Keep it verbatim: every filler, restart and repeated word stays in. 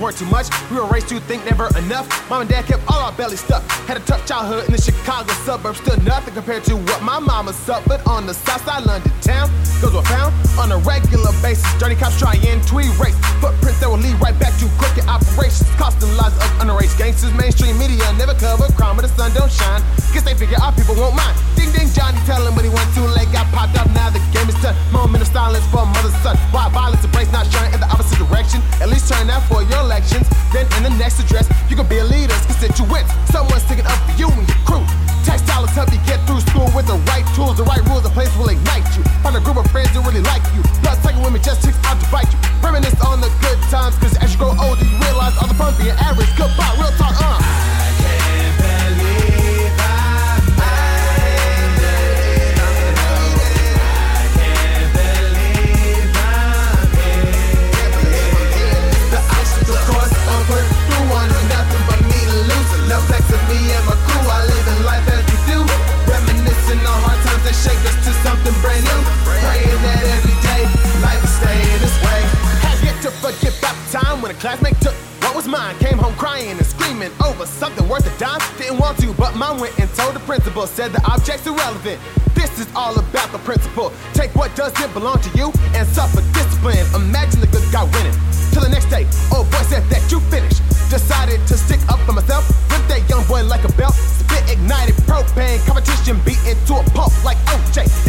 weren't too much. We were raised to think never enough. Mom and dad kept all our bellies stuffed. Had a tough childhood in the Chicago suburbs. Still nothing compared to what my mama suffered on the south side London town. Girls were found on a regular basis. Dirty cops trying to erase footprints that will lead right back to crooked operations, costing lives of underage gangsters. Mainstream media never cover crime, but the sun don't shine. Guess they figure our people won't mind. Ding ding, Johnny tell him, but he went too late. Got popped up, now the game is done. Moment of silence for mother's son. Why violence embrace, not shine in the opposite direction? At least turn out for your elections. Then in the next address, you can be a leader, constituents. Someone's sticking up for you and your crew. Tax dollars help you get through school with the right tools, the right rules, the place will ignite you. Find a group of friends who really like you. Plus, taking women just chicks out to bite you. Reminisce on the good times, cause as you grow older, you realize all the fun being average. Goodbye, real talk, uh. I can't believe I made it. I can't believe I'm here. The obstacle course over, through one is nothing but me to lose. No flex of me and my crew, I live in life as we do. Reminiscing on hard times that shake us to something brand new. Praying that every day, life will stay this way. Had yet to forget about the time when a classmate took what was mine. Came home crying and screaming over something worth a dime. Didn't want to, but mom went and told the principal. Said the object's irrelevant. This is all about the principle. Take what doesn't belong to you and suffer discipline. Imagine the good guy winning. Till the next day, old boy said that you finished. Decided to stick up for myself. Whipped that young boy like a belt. Spit ignited propane. Competition beat into a pulp like O J.